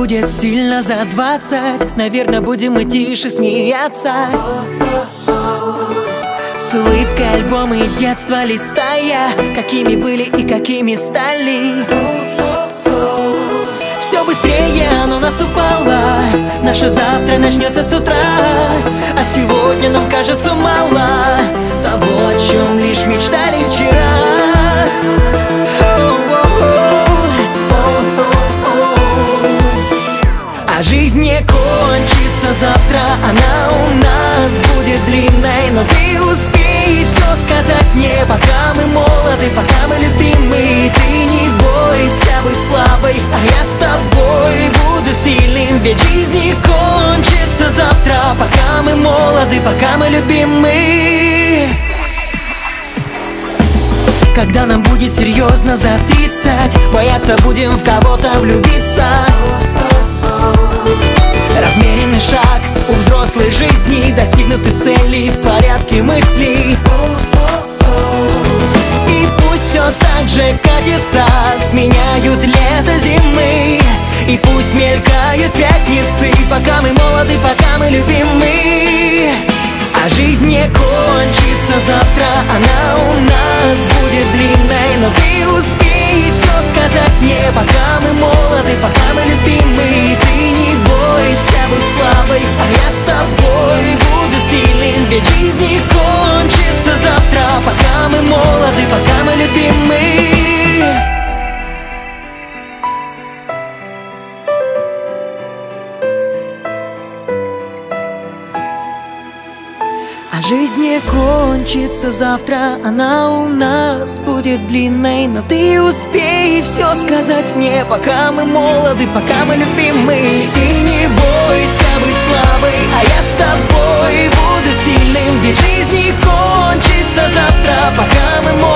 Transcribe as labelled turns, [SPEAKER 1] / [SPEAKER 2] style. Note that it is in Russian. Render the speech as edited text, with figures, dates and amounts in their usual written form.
[SPEAKER 1] будет сильно за 20, наверное, будем мы тише смеяться. С улыбкой альбомы детства листая, какими были и какими стали. Все быстрее оно наступало, наше завтра начнется с утра. А сегодня нам кажется мало того, о чем лишь мечтали вчера. А жизнь не кончится завтра, она у нас будет длинной. Но ты успей все сказать мне, пока мы молоды, пока мы любимы. Ты не бойся быть слабой, а я с тобой буду сильным. Ведь жизнь не кончится завтра, пока мы молоды, пока мы любимы. Когда нам будет серьезно за 30, бояться будем в кого-то влюбиться. Размеренный шаг у взрослой жизни, достигнуты цели в порядке мыслей. И пусть все так же катится, сменяют лето зимы. И пусть мелькают пятницы, пока мы молоды, пока мы любимы. А жизнь не кончится завтра, она у нас будет длинной. Но ты успей все сказать мне, пока мы молоды, пока мы любимы. Ты не бойся быть слабой, а я с тобой буду сильным. Ведь жизнь не кончится завтра, пока мы молоды, пока мы любимы. А жизнь не кончится завтра, она у нас будет длинной. Но ты успей все сказать мне, пока мы молоды, пока мы любимы. Ты не бойся быть слабой, а я с тобой буду сильным. Ведь жизнь не кончится завтра, пока мы молоды.